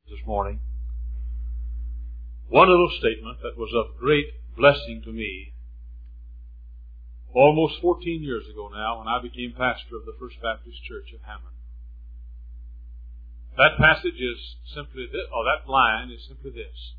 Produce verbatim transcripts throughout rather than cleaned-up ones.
this morning. One little statement that was of great blessing to me almost fourteen years ago now, when I became pastor of the First Baptist Church of Hammond. That passage is simply this, or that line is simply this: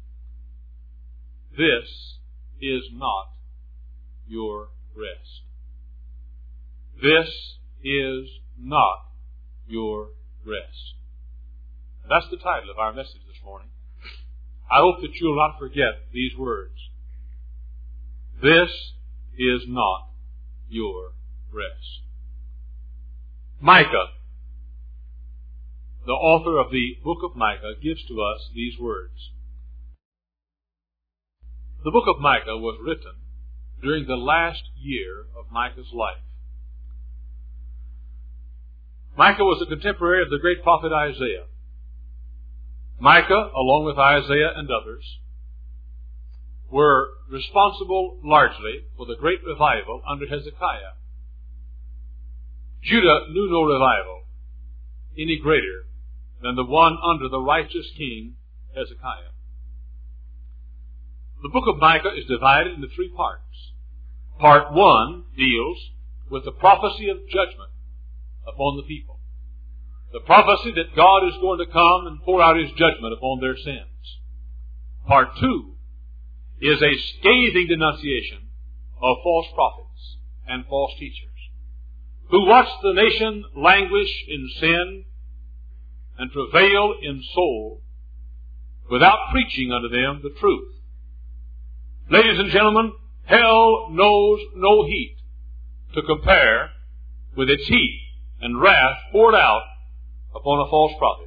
this is not your rest. This is not your rest. That's the title of our message this morning. I hope that you'll not forget these words. This is not your rest. Micah, the author of the book of Micah, gives to us these words. The book of Micah was written during the last year of Micah's life. Micah was a contemporary of the great prophet Isaiah. Micah, along with Isaiah and others, were responsible largely for the great revival under Hezekiah. Judah knew no revival any greater than the one under the righteous king Hezekiah. The book of Micah is divided into three parts. Part one deals with the prophecy of judgment upon the people. The prophecy that God is going to come and pour out His judgment upon their sins. Part two is a scathing denunciation of false prophets and false teachers who watched the nation languish in sin and travail in soul without preaching unto them the truth. Ladies and gentlemen, hell knows no heat to compare with its heat and wrath poured out upon a false prophet.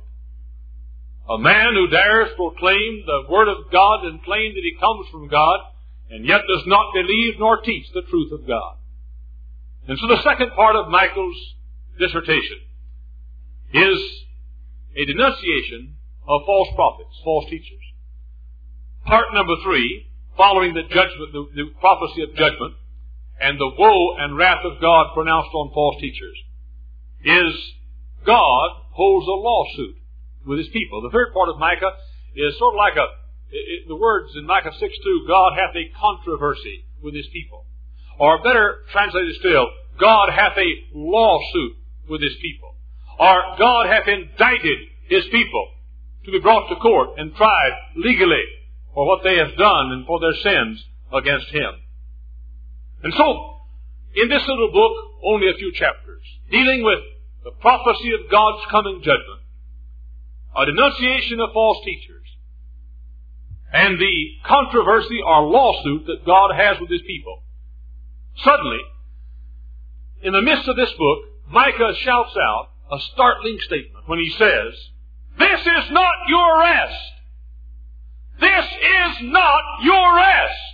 A man who dares proclaim the Word of God and claim that he comes from God, and yet does not believe nor teach the truth of God. And so the second part of Micah's dissertation is a denunciation of false prophets, false teachers. Part number three, following the judgment, the, the prophecy of judgment, and the woe and wrath of God pronounced on false teachers, is God holds a lawsuit with His people. The third part of Micah is sort of like a, it, the words in Micah six two, God hath a controversy with His people. Or better translated still, God hath a lawsuit with His people. Or God hath indicted His people to be brought to court and tried legally for what they have done and for their sins against Him. And so, in this little book, only a few chapters, dealing with the prophecy of God's coming judgment, a denunciation of false teachers, and the controversy or lawsuit that God has with His people. Suddenly, in the midst of this book, Micah shouts out a startling statement when he says, this is not your rest. This is not your rest.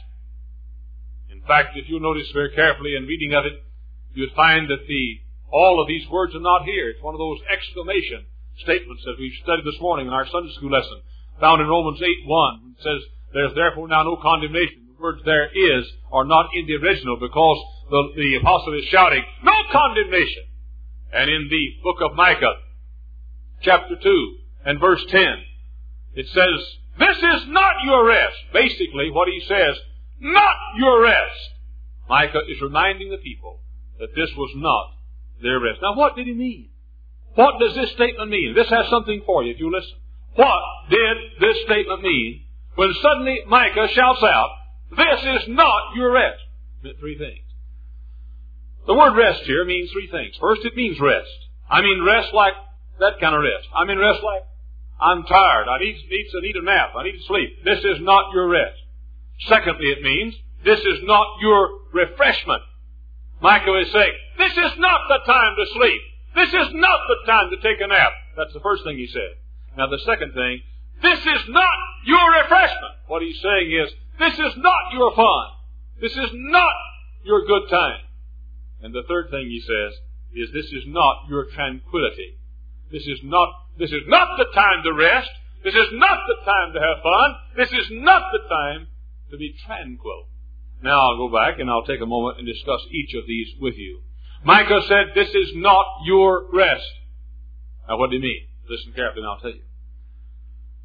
In fact, if you notice very carefully in reading of it, you'd find that the all of these words are not here. It's one of those exclamation statements that we studied this morning in our Sunday school lesson, found in Romans eight one. It says, there's therefore now no condemnation. The words there is are not in the original because the, the apostle is shouting, no condemnation. And in the book of Micah, chapter two and verse ten, it says, this is not your rest. Basically, what he says, not your rest. Micah is reminding the people that this was not their rest. Now, what did he mean? What does this statement mean? This has something for you if you listen. What did this statement mean when suddenly Micah shouts out, this is not your rest? It meant three things. The word rest here means three things. First, it means rest. I mean rest like that kind of rest. I mean rest like I'm tired. I need, need, I need a nap. I need to sleep. This is not your rest. Secondly, it means this is not your refreshment. Micah is saying, this is not the time to sleep. This is not the time to take a nap. That's the first thing he said. Now the second thing, this is not your refreshment. What he's saying is, this is not your fun. This is not your good time. And the third thing he says is, this is not your tranquility. This is not, this is not the time to rest. This is not the time to have fun. This is not the time to be tranquil. Now I'll go back and I'll take a moment and discuss each of these with you. Micah said, this is not your rest. Now what do you mean? Listen carefully and I'll tell you.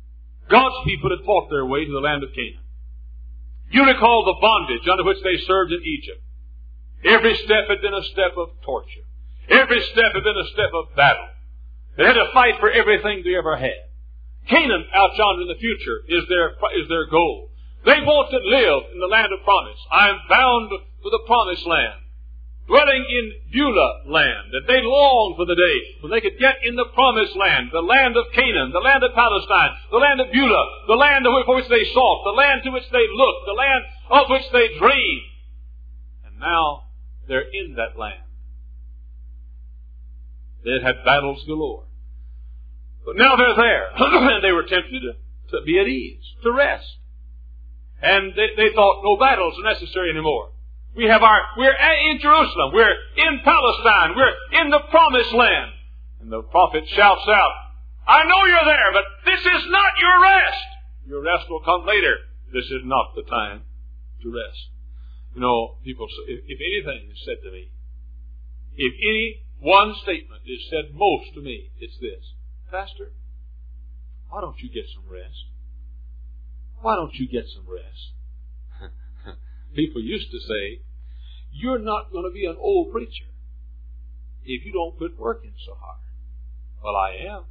God's people had fought their way to the land of Canaan. You recall the bondage under which they served in Egypt. Every step had been a step of torture. Every step had been a step of battle. They had to fight for everything they ever had. Canaan, out yonder in the future, is their, is their goal. They want to live in the land of promise. I am bound for the promised land, dwelling in Beulah land. And they long for the day when they could get in the promised land, the land of Canaan, the land of Palestine, the land of Beulah, the land for which they sought, the land to which they looked, the land of which they dreamed. And now they're in that land. They had had battles galore. But now they're there. And they were tempted to, to be at ease, to rest. And they, they thought no battles are necessary anymore. We have our, we're in Jerusalem. We're in Palestine. We're in the promised land. And the prophet shouts out, I know you're there, but this is not your rest. Your rest will come later. This is not the time to rest. You know, people say, if, if anything is said to me, if any one statement is said most to me, it's this. Pastor, why don't you get some rest? Why don't you get some rest? People used to say, you're not going to be an old preacher if you don't quit working so hard. Well, I am.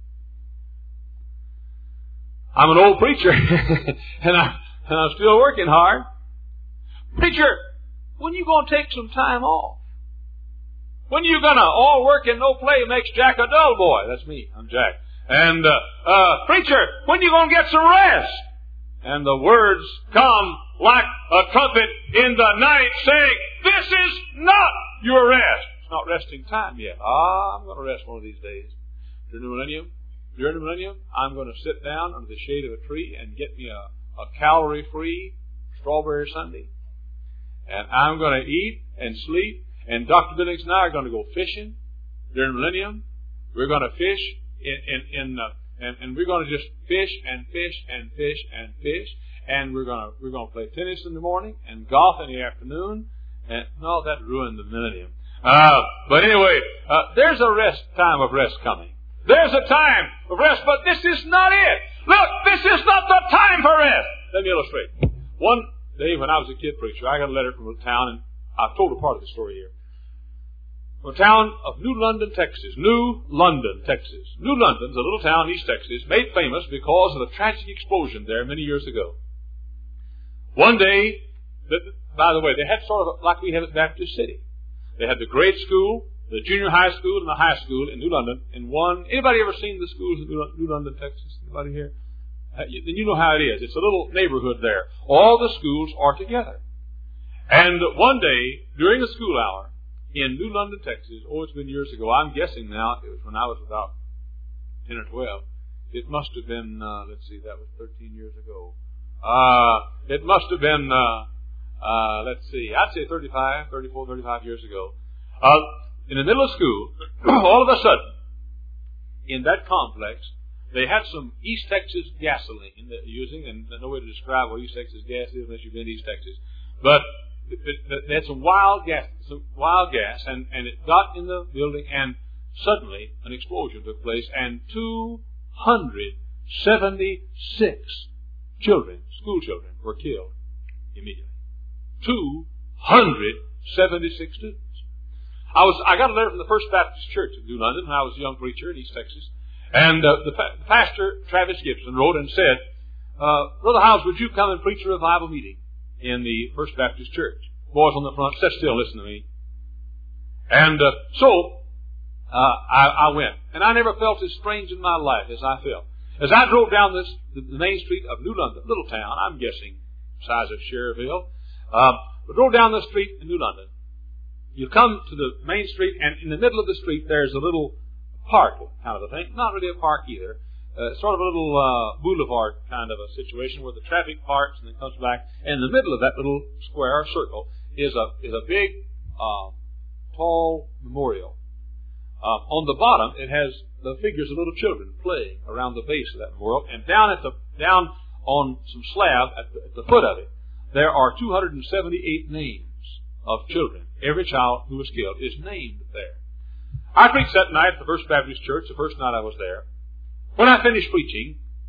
I'm an old preacher, and, I, and I'm still working hard. Preacher, when you going to take some time off? When you going to, all work and no play makes Jack a dull boy? That's me. I'm Jack. And, uh, uh, preacher, when you going to get some rest? And the words come like a trumpet in the night saying, this is not your rest. It's not resting time yet. Ah, I'm going to rest one of these days. During the millennium, during the millennium, I'm going to sit down under the shade of a tree and get me a, a calorie-free strawberry sundae. And I'm going to eat and sleep. And Doctor Billings and I are going to go fishing during the millennium. We're going to fish in, in, in uh, and, and we're going to just fish and fish and fish and fish. And we're going to, we're going to play tennis in the morning and golf in the afternoon. And no, that ruined the millennium. Uh, but anyway, uh, there's a rest, time of rest coming. There's a time of rest, but this is not it. Look, this is not the time for rest. Let me illustrate. One day when I was a kid preacher, I got a letter from a town, and I've told a part of the story here. From a town of New London, Texas. New London, Texas. New London's a little town in East Texas, made famous because of a tragic explosion there many years ago. One day, by the way, they had sort of like we have at Baptist City. They had the grade school, the junior high school, and the high school in New London in one. Anybody ever seen the schools in New London, Texas? Anybody here? Then you know how it is. It's a little neighborhood there. All the schools are together. And one day, during the school hour, in New London, Texas, oh, it's been years ago. I'm guessing now, it was when I was about ten or twelve. It must have been, uh, let's see, that was thirteen years ago. Uh, it must have been, uh, uh, let's see, I'd say thirty-five, thirty-four, thirty-five years ago. Uh, in the middle of school, all of a sudden, in that complex, they had some East Texas gasoline that they're using, and there's no way to describe what East Texas gas is unless you've been to East Texas. But they had some wild gas, some wild gas, and, and it got in the building, and suddenly an explosion took place, and two hundred seventy-six children, school children, were killed immediately. two hundred seventy-six students. I was, I got a letter from the First Baptist Church in New London when I was a young preacher in East Texas, and uh, the, pa- the pastor, Travis Gibson, wrote and said, uh, Brother Howes, would you come and preach a revival meeting in the First Baptist Church? Boys on the front, sit still, listen to me. And uh, so, uh, I, I went. And I never felt as strange in my life as I felt. As I drove down this, the, the main street of New London, little town, I'm guessing, size of Cherryville, um, I drove down the street in New London. You come to the main street, and in the middle of the street, there's a little park kind of a thing. Not really a park either. Uh, sort of a little uh, boulevard kind of a situation where the traffic parks and then comes back. And in the middle of that little square or circle is a is a big, uh, tall memorial. Uh, on the bottom, it has the figures of little children playing around the base of that memorial. And down at the down on some slab at the, at the foot of it, there are two hundred seventy-eight names of children. Every child who was killed is named there. I preached that night at the First Baptist Church, the first night I was there. When I finished preaching,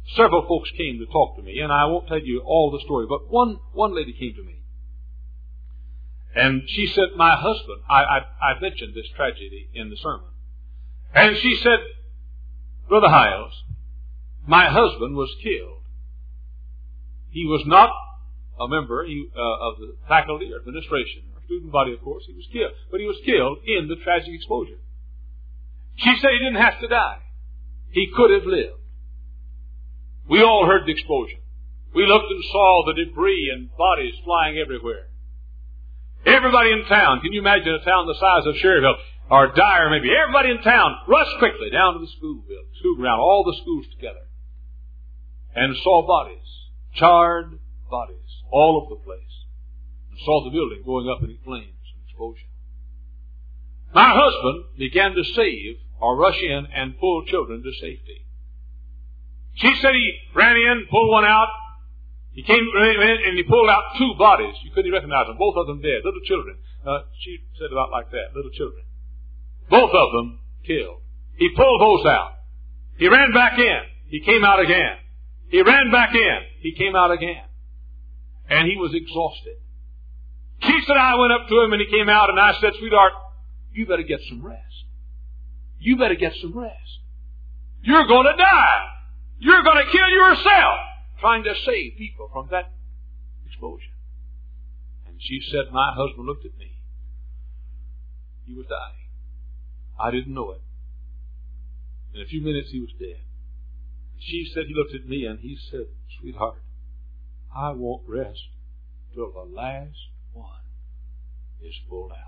several folks came to talk to me, and I won't tell you all the story, but one, one lady came to me. And she said, my husband, I, I, I mentioned this tragedy in the sermon. And she said, Brother Hiles, my husband was killed. He was not a member he, uh, of the faculty or administration or student body, of course. He was killed. But he was killed in the tragic explosion. She said he didn't have to die. He could have lived. We all heard the explosion. We looked and saw the debris and bodies flying everywhere. Everybody in town, can you imagine a town the size of Sherryville, or Dyer maybe, everybody in town rushed quickly down to the school building, school ground, all the schools together, and saw bodies, charred bodies, all over the place, and saw the building going up in flames and explosion. My husband began to save or rush in and pull children to safety. She said he ran in, pulled one out. He came in and he pulled out two bodies. You couldn't recognize them. Both of them dead. Little children. Uh, she said about like that. Little children. Both of them killed. He pulled those out. He ran back in. He came out again. He ran back in. He came out again. And he was exhausted. She said I went up to him and he came out and I said, sweetheart, you better get some rest. You better get some rest. You're going to die. You're going to kill yourself trying to save people from that explosion. And she said, my husband looked at me. He was dying. I didn't know it. In a few minutes he was dead. And she said, he looked at me and he said, sweetheart, I won't rest till the last one is pulled out.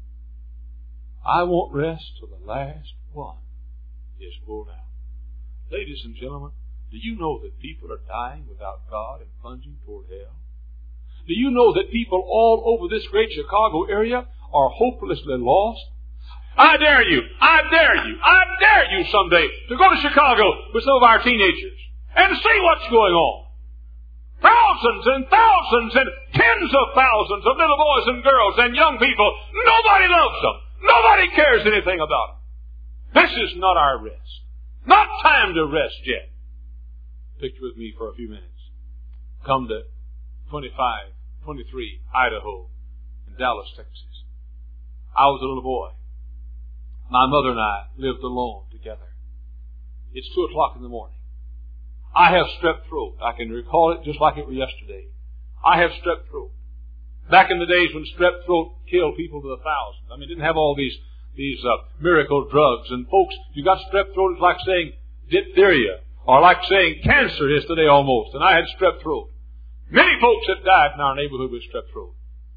I won't rest till the last one is pulled out. Ladies and gentlemen, do you know that people are dying without God and plunging toward hell? Do you know that people all over this great Chicago area are hopelessly lost? I dare you, I dare you, I dare you someday to go to Chicago with some of our teenagers and see what's going on. Thousands and thousands and tens of thousands of little boys and girls and young people. Nobody loves them. Nobody cares anything about them. This is not our rest. Not time to rest yet. Picture with me for a few minutes. Come to twenty-five twenty-three Idaho in Dallas, Texas. I was a little boy. My mother and I lived alone together. It's two o'clock in the morning. I have strep throat. I can recall it just like it was yesterday. I have strep throat. Back in the days when strep throat killed people to the thousands. I mean, didn't have all these these uh, miracle drugs. And folks, you got strep throat, it's like saying diphtheria, or like saying cancer is today almost. And I had strep throat. Many folks have died in our neighborhood with strep throat.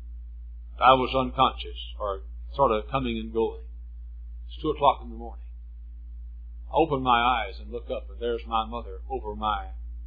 I was unconscious, or sort of coming and going. It's two o'clock in the morning. I open my eyes and look up, and there's my mother over my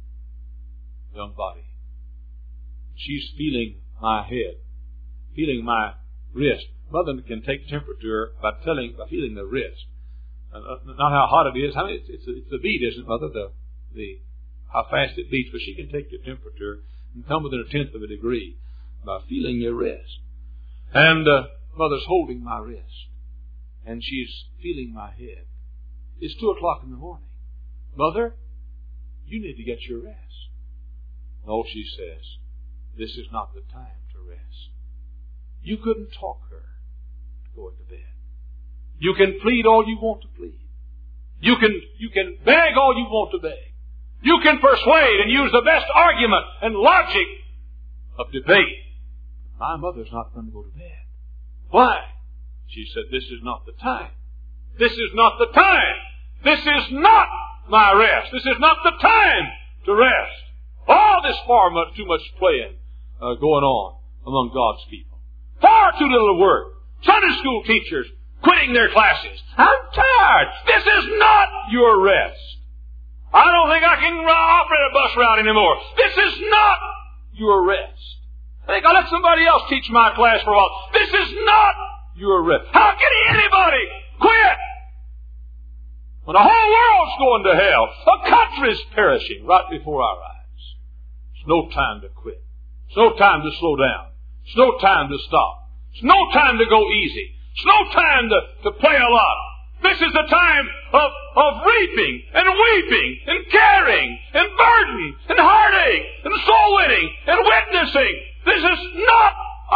young body. She's feeling my head, feeling my wrist. Mother can take temperature by telling, by feeling the wrist. Uh, not how hot it is. I mean, it's, it's, it's the beat, isn't it, Mother? The, the, how fast it beats. But she can take your temperature and come within a tenth of a degree by feeling your wrist. And uh, Mother's holding my wrist, and she's feeling my head. It's two o'clock in the morning. Mother, you need to get your rest. No, she says, this is not the time to rest. You couldn't talk her to going to bed. You can plead all you want to plead. You can, you can beg all you want to beg. You can persuade and use the best argument and logic of debate. My mother's not going to go to bed. Why? She said, this is not the time. This is not the time. This is not my rest. This is not the time to rest. All this far much, too much playing uh, going on among God's people. Far too little work. Sunday school teachers quitting their classes. I'm tired. This is not your rest. I don't think I can operate a bus route anymore. This is not your rest. I think I'll let somebody else teach my class for a while. This is not your rest. How can anybody quit when the whole world's going to hell? A country's perishing right before our eyes. It's no time to quit. It's no time to slow down. It's no time to stop. It's no time to go easy. It's no time to, to play a lot. This is the time of, of reaping and weeping and caring and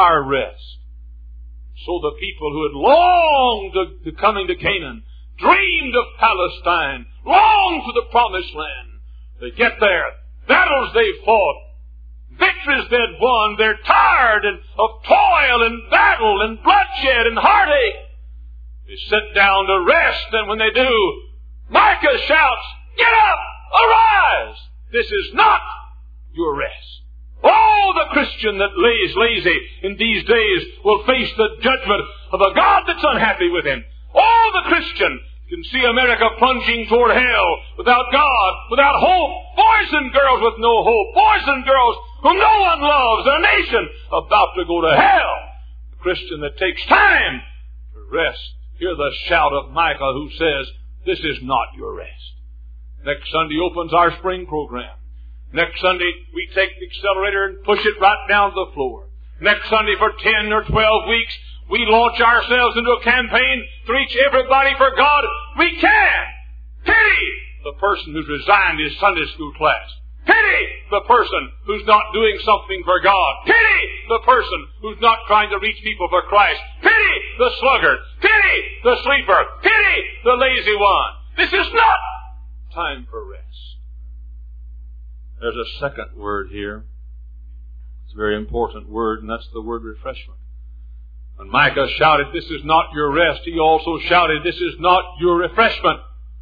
our rest. So the people who had longed to, to coming to Canaan, dreamed of Palestine, longed for the promised land. They get there, battles they fought, victories they'd won. They're tired and of toil and battle and bloodshed and heartache. They sit down to rest, and when they do, Micah shouts, "Get up! Arise! This is not your rest." Oh, the Christian that lays lazy in these days will face the judgment of a God that's unhappy with him. Oh, the Christian can see America plunging toward hell without God, without hope. Boys and girls with no hope. Boys and girls whom no one loves. A nation about to go to hell. The Christian that takes time to rest. Hear the shout of Micah who says, "This is not your rest." Next Sunday opens our spring program. Next Sunday we take the accelerator and push it right down to the floor. Next Sunday for ten or twelve weeks we launch ourselves into a campaign to reach everybody for God we can. Pity the person who's resigned his Sunday school class. Pity the person who's not doing something for God. Pity the person who's not trying to reach people for Christ. Pity the sluggard. Pity the sleeper. Pity the lazy one. This is not time for rest. There's a second word here. It's a very important word, and that's the word refreshment. When Micah shouted, "This is not your rest," he also shouted, "This is not your refreshment."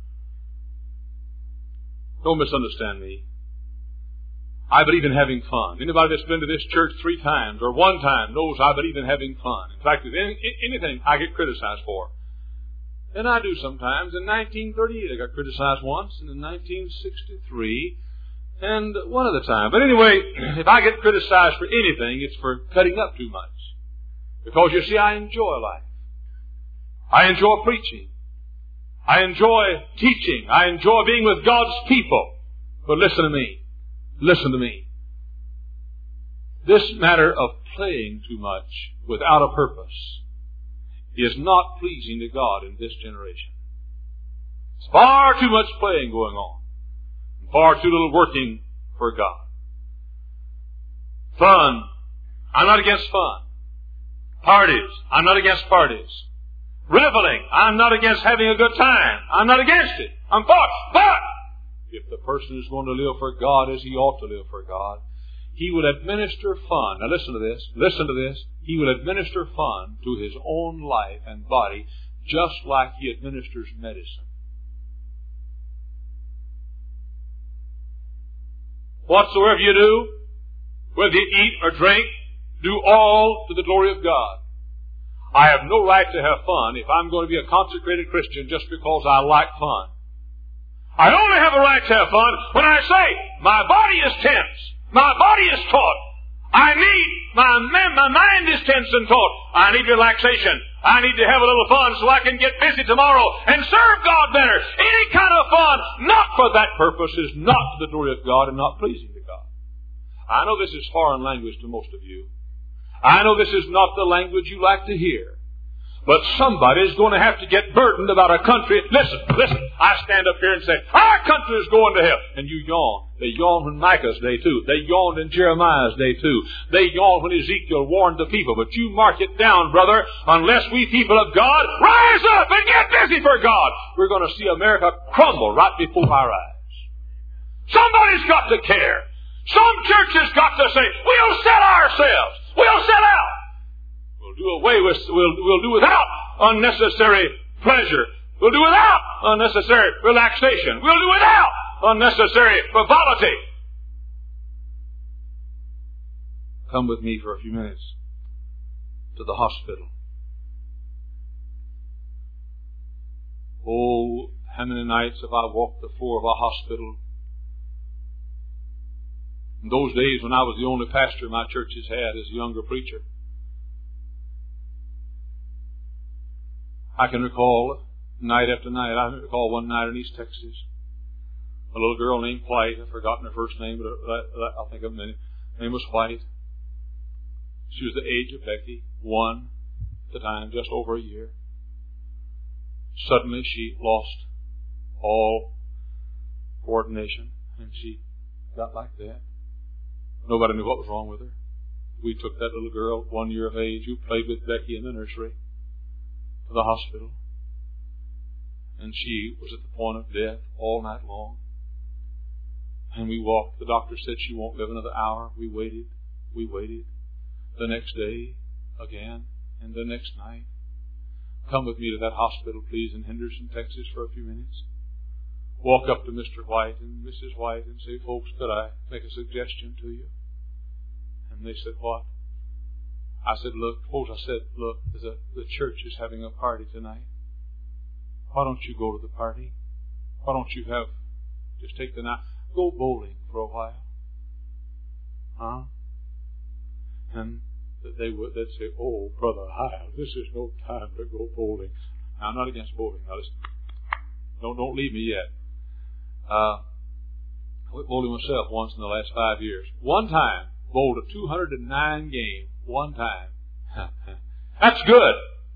Don't misunderstand me. I believe in having fun. Anybody that's been to this church three times or one time knows I believe in having fun. In fact, if any, anything I get criticized for. And I do sometimes. In nineteen thirty-eight I got criticized once, and in nineteen sixty-three, and one other time. But anyway, if I get criticized for anything, it's for cutting up too much. Because you see, I enjoy life. I enjoy preaching. I enjoy teaching. I enjoy being with God's people. But listen to me. Listen to me. This matter of playing too much without a purpose is not pleasing to God in this generation. There's far too much playing going on. Far too little working for God. Fun. I'm not against fun. Parties. I'm not against parties. Reveling. I'm not against having a good time. I'm not against it. I'm for it. But if the person is going to live for God as he ought to live for God, he will administer fun. Now listen to this. Listen to this. He will administer fun to his own life and body just like he administers medicine. Whatsoever you do, whether you eat or drink, do all to the glory of God. I have no right to have fun if I'm going to be a consecrated Christian just because I like fun. I only have a right to have fun when I say, my body is tense, my body is taut, I need, my, my mind is tense and taut, I need relaxation, I need to have a little fun so I can get busy tomorrow and serve God better. Any kind of fun, not for that purpose, is not to the glory of God and not pleasing to God. I know this is foreign language to most of you. I know this is not the language you like to hear. But somebody's going to have to get burdened about a country. Listen, listen. I stand up here and say, our country is going to hell. And you yawn. They yawned in Micah's day too. They yawned in Jeremiah's day too. They yawned when Ezekiel warned the people. But you mark it down, brother. Unless we people of God rise up and get busy for God, we're going to see America crumble right before our eyes. Somebody's got to care. Some church has got to say, we'll sell ourselves. We'll sell out. We'll do away with, we'll, we'll do without unnecessary pleasure. We'll do without unnecessary relaxation. We'll do without unnecessary frivolity. Come with me for a few minutes to the hospital. Oh, how many nights have I walked the floor of a hospital? In those days when I was the only pastor my church has had as a younger preacher, I can recall night after night. I recall one night in East Texas, a little girl named White. I've forgotten her first name, but I'll think of her name. Her name was White. She was the age of Becky, one at the time, just over a year. Suddenly she lost all coordination, and she got like that. Nobody knew what was wrong with her. we took that little girl, one year of age, who played with Becky in the nursery, to the hospital. And she was at the point of death all night long. And we walked. The doctor said she won't live another hour. We waited. We waited. The next day, again, and the next night. Come with me to that hospital, please, in Henderson, Texas, for a few minutes. Walk up to Mister White and Missus White and say, folks, could I make a suggestion to you? And they said, what? I said, look, folks, I said, look, there's a, the church is having a party tonight. Why don't you go to the party? Why don't you have, just take the night, go bowling for a while? Huh? And they would, they'd say, oh, Brother Hyle, this is no time to go bowling. Now, I'm not against bowling. Now, listen. Don't, don't leave me yet. Uh, I went bowling myself once in the last five years. One time, bowled a two hundred nine game. One time. That's good.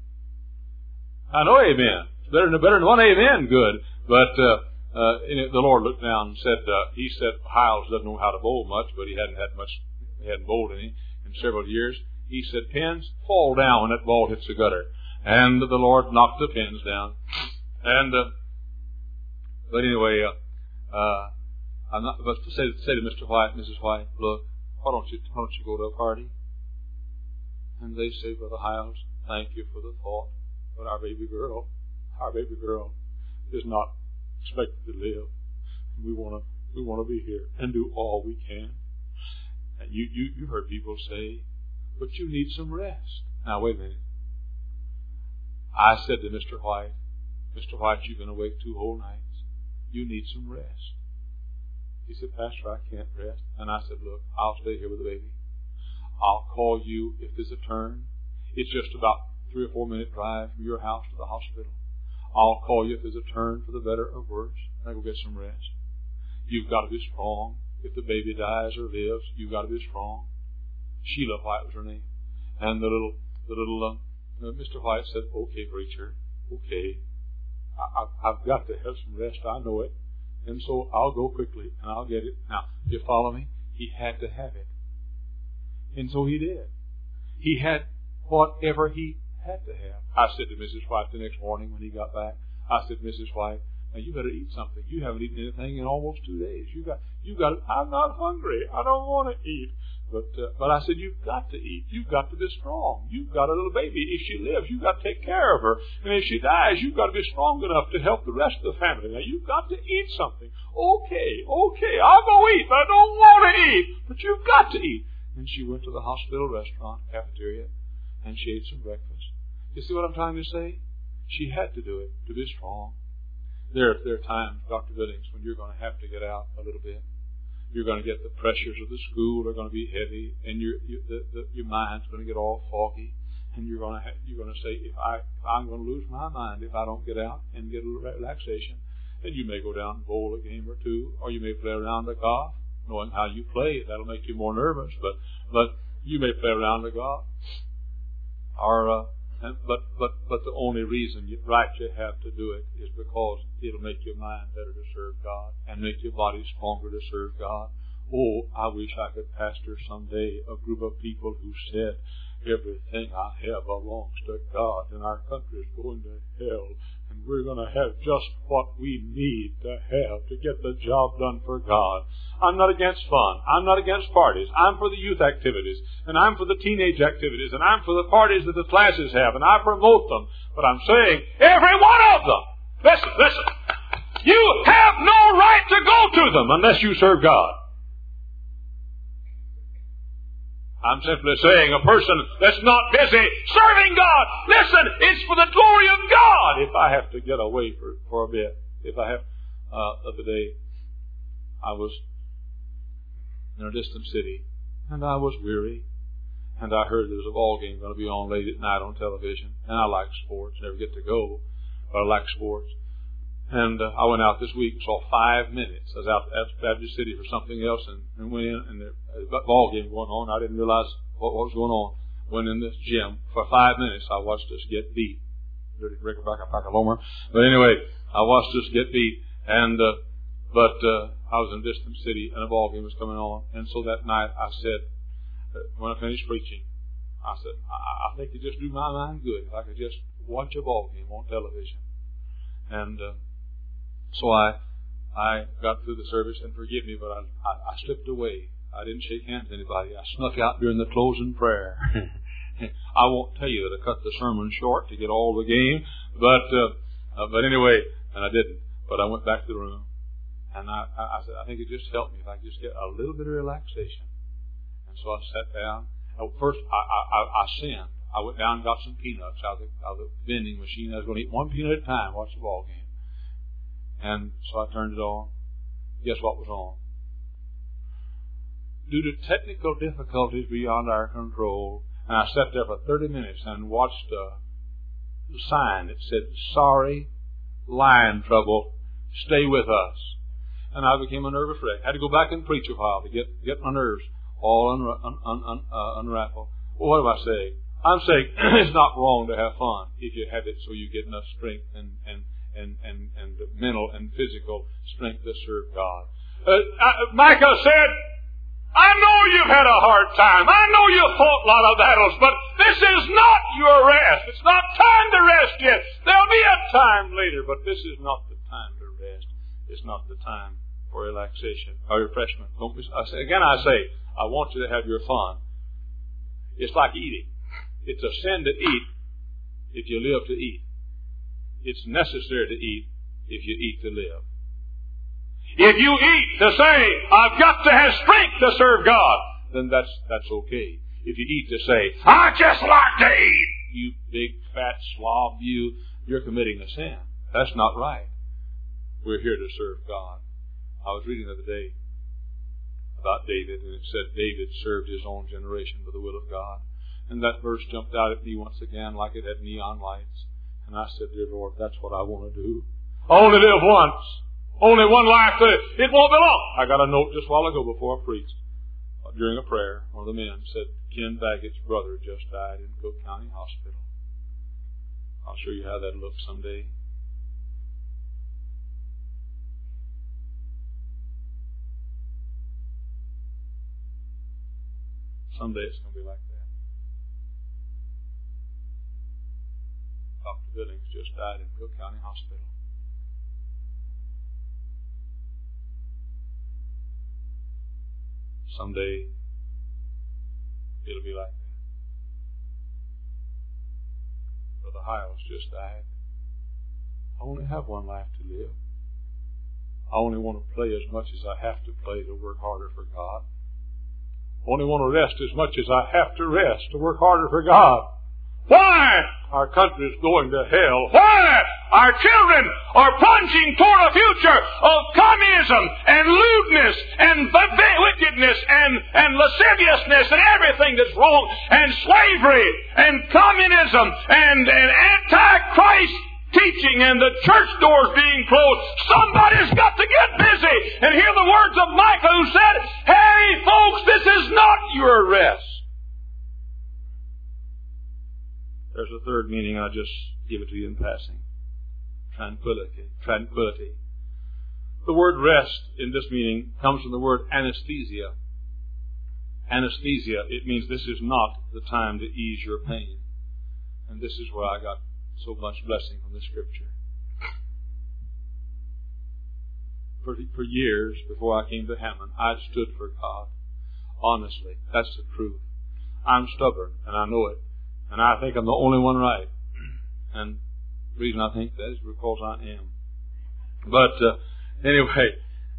I know, amen. It's better than, better than one amen, good. But, uh, uh, the Lord looked down and said, uh, he said, Hiles doesn't know how to bowl much, but he hadn't had much, he hadn't bowled any in several years. He said, pins, fall down when that ball hits the gutter. And the Lord knocked the pins down. And, uh, but anyway, uh, uh, I'm not, but to say, say to Mister White, Missus White, look, why don't you, why don't you go to a party? And they say, Brother Hiles, thank you for the thought, but our baby girl, our baby girl is not expected to live. We want to, we want to be here and do all we can. And you, you, you heard people say, but you need some rest. Now, wait a minute. I said to Mister White, Mister White, you've been awake two whole nights. You need some rest. He said, Pastor, I can't rest. And I said, look, I'll stay here with the baby. I'll call you if there's a turn. It's just about three or four minute drive from your house to the hospital. I'll call you if there's a turn for the better or worse. And I go get some rest. You've got to be strong. If the baby dies or lives, you've got to be strong. Sheila White was her name. And the little, the little, uh, Mister White said, okay, preacher, okay. I, I, I've got to have some rest. I know it. And so I'll go quickly and I'll get it. Now, you follow me? He had to have it. And so he did. He had whatever he had to have. I said to Missus White the next morning when he got back, I said, Missus White, now you better eat something. You haven't eaten anything in almost two days. You got, you got. I'm not hungry. I don't want to eat. But, uh, but I said, you've got to eat. You've got to be strong. You've got a little baby. If she lives, you've got to take care of her. And if she dies, you've got to be strong enough to help the rest of the family. Now, you've got to eat something. Okay, okay, I'll go eat, but I don't want to eat. But you've got to eat. And she went to the hospital restaurant, cafeteria, and she ate some breakfast. You see what I'm trying to say? She had to do it to be strong. There, there are times, Doctor Billings, when you're going to have to get out a little bit. You're going to get the pressures of the school are going to be heavy, and your you, the, the, your mind's going to get all foggy, and you're going to have, you're going to say, if I if I'm going to lose my mind if I don't get out and get a little relaxation, then you may go down and bowl a game or two, or you may play around the golf, knowing how you play. That'll make you more nervous, but but you may play around the golf, or uh, and, but but but the only reason you, right you have to do it is because it'll make your mind better to serve God and make your body stronger to serve God. Oh, I wish I could pastor someday a group of people who said, everything I have belongs to God and our country is going to hell and we're going to have just what we need to have to get the job done for God. I'm not against fun. I'm not against parties. I'm for the youth activities and I'm for the teenage activities and I'm for the parties that the classes have and I promote them. But I'm saying every one of them. Listen, listen. You have no right to go to them unless you serve God. I'm simply saying a person that's not busy serving God. Listen, it's for the glory of God. If I have to get away for, for a bit, if I have, uh, the other day, I was in a distant city and I was weary and I heard there was a ball game going to be on late at night on television and I like sports, never get to go, but I like sports. And uh, I went out this week and saw five minutes. I was out at Baptist City for something else and, and went in and there was a ball game going on. I didn't realize what, what was going on. Went in this gym. For five minutes I watched us get beat. Dirty Rickenbacker, Packer Lomer. But anyway, I watched us get beat. And, uh, but, uh, I was in a distant city and a ball game was coming on. And so that night I said, when I finished preaching, I said, I, I think it just do my mind good if I could just watch a ball game on television. And uh, so I I got through the service, and forgive me, but I, I, I slipped away. I didn't shake hands with anybody. I snuck out during the closing prayer. I won't tell you that I cut the sermon short to get all the game, but uh, uh, but anyway, and I didn't. But I went back to the room, and I, I, I said, I think it just helped me if I could just get a little bit of relaxation. And so I sat down. First, I, I, I sinned. I went down and got some peanuts out of the, out of the vending machine. I was going to eat one peanut at a time, watch the ball game. And so I turned it on. Guess what was on? Due to technical difficulties beyond our control, and I sat there for thirty minutes and watched a sign that said, "Sorry, lion trouble, stay with us." And I became a nervous wreck. I had to go back and preach a while to get, get my nerves all un, un, un, un, uh, unraveled. Well, what do I say? I'm saying it's not wrong to have fun if you have it so you get enough strength and, and, and, and, and mental and physical strength to serve God. Uh, uh, Micah said, I know you've had a hard time. I know you've fought a lot of battles, but this is not your rest. It's not time to rest yet. There'll be a time later, but this is not the time to rest. It's not the time for relaxation or refreshment. Don't be, I say, again, I say, I want you to have your fun. It's like eating. It's a sin to eat if you live to eat. It's necessary to eat if you eat to live. If you eat to say, I've got to have strength to serve God, then that's that's okay. If you eat to say, I just like to eat, you big fat slob, you, you're committing a sin. That's not right. We're here to serve God. I was reading the other day about David, and it said David served his own generation with the will of God. And that verse jumped out at me once again like it had neon lights. And I said, dear Lord, that's what I want to do. I only live once. Only one life to live. It won't be long. I got a note just a while ago before I preached. During a prayer, one of the men said, Ken Baggett's brother just died in Cook County Hospital. I'll show you how that looks someday. Someday it's going to be like that. Doctor Billings just died in Cook County Hospital. Someday it'll be like that. Brother Hiles just died. I only have one life to live. I only want to play as much as I have to play to work harder for God. I only want to rest as much as I have to rest to work harder for God. Why? Our country is going to hell. Why? Our children are plunging toward a future of communism and lewdness and wickedness and, and lasciviousness and everything that's wrong, and slavery and communism and, and anti-Christ teaching and the church doors being closed. Somebody's got to get busy and hear the words of Micah, who said, hey folks, this is not your rest. There's a third meaning. I'll just give it to you in passing. Tranquility. Tranquility. The word rest in this meaning comes from the word anesthesia. Anesthesia. It means this is not the time to ease your pain. And this is where I got so much blessing from the Scripture. For, for years before I came to Hammond, I stood for God. Honestly, that's the truth. I'm stubborn, and I know it. And I think I'm the only one right. And the reason I think that is because I am. But uh, anyway,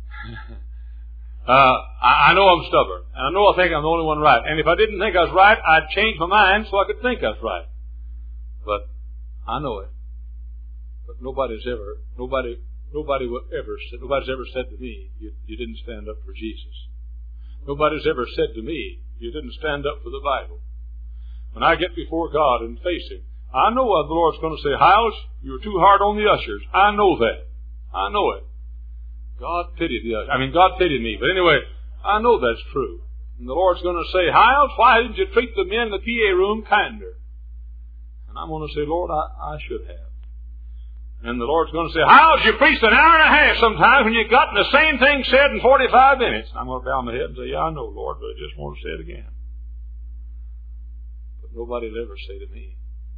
uh, I, I know I'm stubborn. And I know I think I'm the only one right. And if I didn't think I was right, I'd change my mind so I could think I was right. But I know it. But nobody's ever, nobody, nobody will ever, nobody's ever said to me, you, you didn't stand up for Jesus. Nobody's ever said to me, you didn't stand up for the Bible. When I get before God and face Him, I know the Lord's going to say, Hiles, you were too hard on the ushers. I know that. I know it. God pitied the ushers. I mean, God pitied me. But anyway, I know that's true. And the Lord's going to say, Hiles, why didn't you treat the men in the P A room kinder? And I'm going to say, Lord, I, I should have. And the Lord's going to say, Hiles, you preached an hour and a half sometimes when you got the same thing said in forty-five minutes. And I'm going to bow my head and say, yeah, I know, Lord, but I just want to say it again. But nobody will ever say to me,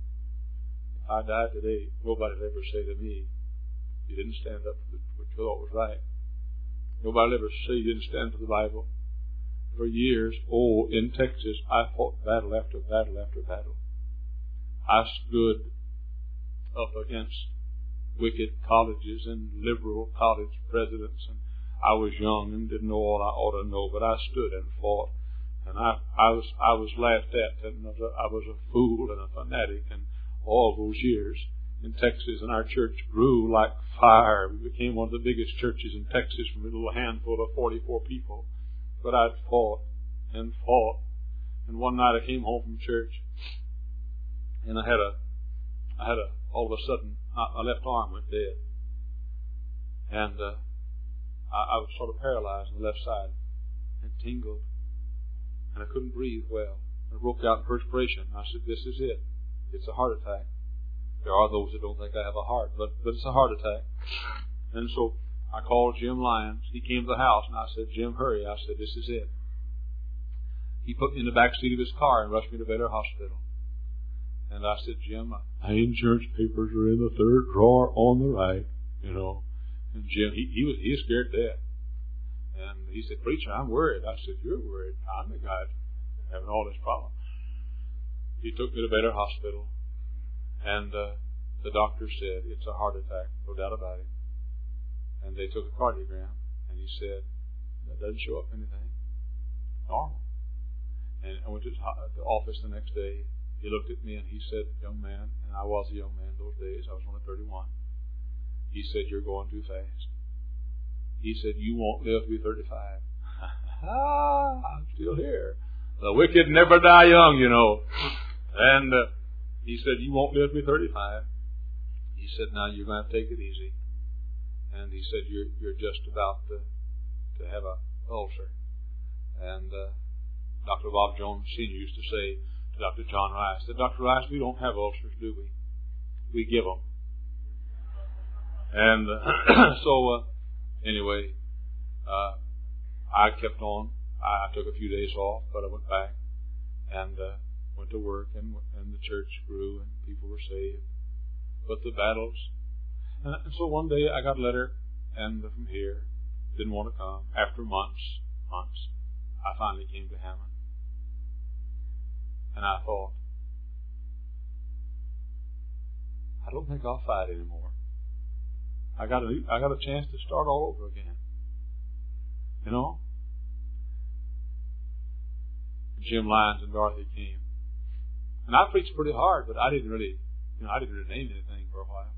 if I died today, nobody will ever say to me, you didn't stand up for what you thought was right. Nobody will ever say you didn't stand for the Bible. For years, oh, in Texas, I fought battle after battle after battle. I stood up against wicked colleges and liberal college presidents, and I was young and didn't know all I ought to know, but I stood and fought. And I, I was, I was laughed at, and I was, a, I was a fool and a fanatic, and all those years in Texas, and our church grew like fire. We became one of the biggest churches in Texas from a little handful of forty-four people. But I'd fought and fought. And one night I came home from church, and I had a, I had a, all of a sudden, my left arm went dead. And uh, I, I was sort of paralyzed on the left side. It tingled. And I couldn't breathe well. I broke out in perspiration. I said, this is it. It's a heart attack. There are those that don't think I have a heart, but, but it's a heart attack. And so I called Jim Lyons. He came to the house, and I said, Jim, hurry. I said, this is it. He put me in the back seat of his car and rushed me to Baylor Hospital. And I said, Jim, my insurance papers are in the third drawer on the right, you know. And Jim, he, he was he was scared to death. And he said, preacher, I'm worried. I said, you're worried. I'm the guy having all this problem. He took me to Baylor Hospital, and uh, the doctor said, it's a heart attack, no doubt about it. And they took a cardiogram, and he said, that doesn't show up anything. Normal. And I went to the office the next day. He looked at me and he said, young man, and I was a young man those days, I was only thirty-one. He said, you're going too fast. He said, you won't live to be thirty-five. Ah, I'm still here. The wicked never die young, you know. And uh, he said, you won't live to be thirty-five. He said, now you're going to have to take it easy. And he said, you're, you're just about to, to have a ulcer. And uh, Doctor Bob Jones Senior used to say to Doctor John Rice, that Doctor Rice, we don't have ulcers, do we? We give them. And uh, so, uh, anyway, uh, I kept on. I took a few days off, but I went back and uh, went to work, and, and the church grew, and people were saved. But the battles. And, and so one day I got a letter, and from here, didn't want to come. After months, months, I finally came to Hammond. And I thought, I don't think I'll fight anymore. I got a, I got a chance to start all over again. You know? Jim Lyons and Dorothy came. And I preached pretty hard, but I didn't really, you know, I didn't really name anything for a while.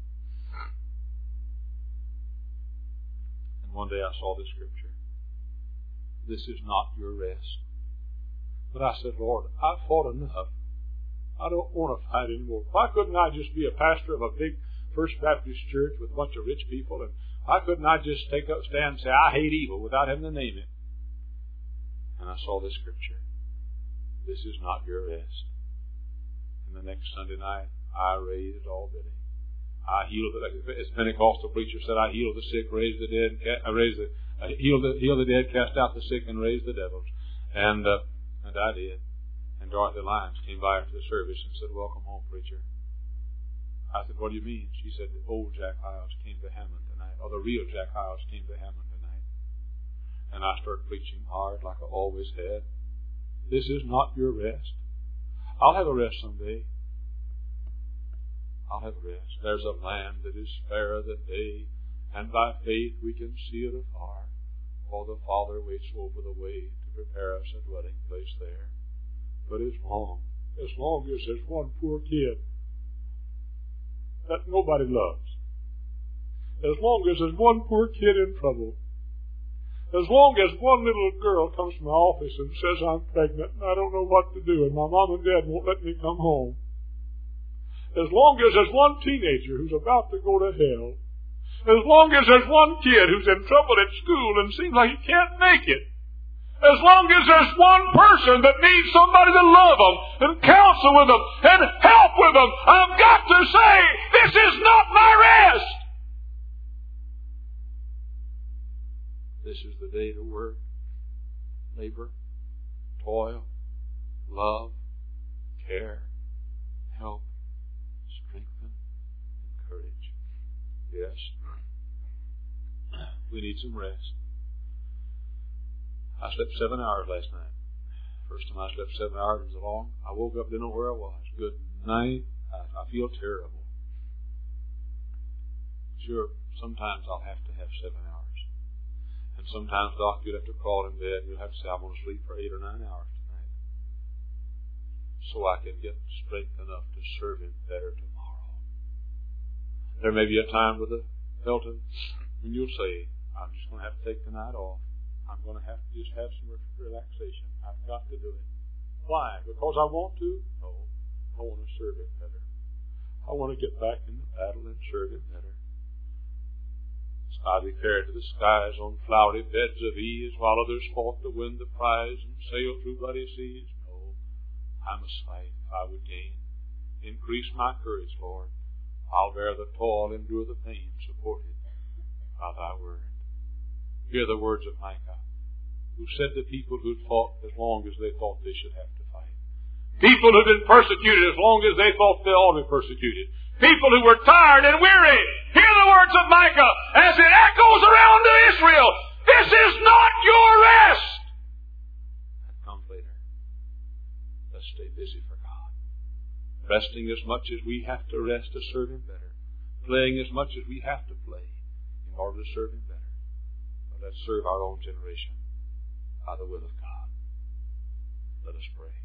And one day I saw this scripture. This is not your rest. But I said, Lord, I've fought enough. I don't want to fight anymore. Why couldn't I just be a pastor of a big First Baptist church with a bunch of rich people? And why couldn't I just take up, stand and say, I hate evil without having to name it? And I saw this scripture. This is not your rest. And the next Sunday night, I raised Albany. I healed the, as Pentecostal preacher said, I healed the sick, raised the dead, I raised the, I healed the, healed the dead, cast out the sick, and raised the devils. And, uh, and I did. And Dorothy Lyons came by after the service and said, welcome home, preacher. I said, what do you mean? She said, the old Jack Hyles came to Hammond tonight, or the real Jack Hyles came to Hammond tonight. And I started preaching hard like I always had. This is not your rest. I'll have a rest someday. I'll have a rest. There's a land that is fairer than day, and by faith we can see it afar. For the Father waits over the way to prepare us a dwelling place there. But as long, as long as there's one poor kid that nobody loves, as long as there's one poor kid in trouble, as long as one little girl comes to my office and says I'm pregnant and I don't know what to do and my mom and dad won't let me come home, as long as there's one teenager who's about to go to hell, as long as there's one kid who's in trouble at school and seems like he can't make it, as long as there's one person that needs somebody to love them and counsel with them and help with them, I've got to say, this is not my rest. This is the day to work, labor, toil, love, care, help, strengthen, encourage. Yes. We need some rest. I slept seven hours last night. First time I slept seven hours was long. I woke up, didn't know where I was. Good night. I, I feel terrible. Sure, sometimes I'll have to have seven hours. And sometimes, Doc, you'll have to crawl in bed. You'll have to say, I'm going to sleep for eight or nine hours tonight. So I can get strength enough to serve Him better tomorrow. There may be a time with a Hilton when you'll say, I'm just going to have to take the night off. I'm going to have to just have some relaxation. I've got to do it. Why? Because I want to? No. I want to serve Him better. I want to get back in the battle and serve Him better. I declare to the skies on flowery beds of ease, while others fought to win the prize and sail through bloody seas. No, I must fight if I would gain. Increase my courage, Lord. I'll bear the toil, endure the pain, supported by Thy word. Hear the words of Micah, who said to people who'd fought as long as they thought they should have to fight. People who'd been persecuted as long as they thought they ought to be persecuted. People who were tired and weary. Hear the words of Micah as it echoes around to Israel. This is not your rest. That comes later. Let's stay busy for God. Resting as much as we have to rest to serve Him better. Playing as much as we have to play in order to serve Him better. But let's serve our own generation by the will of God. Let us pray.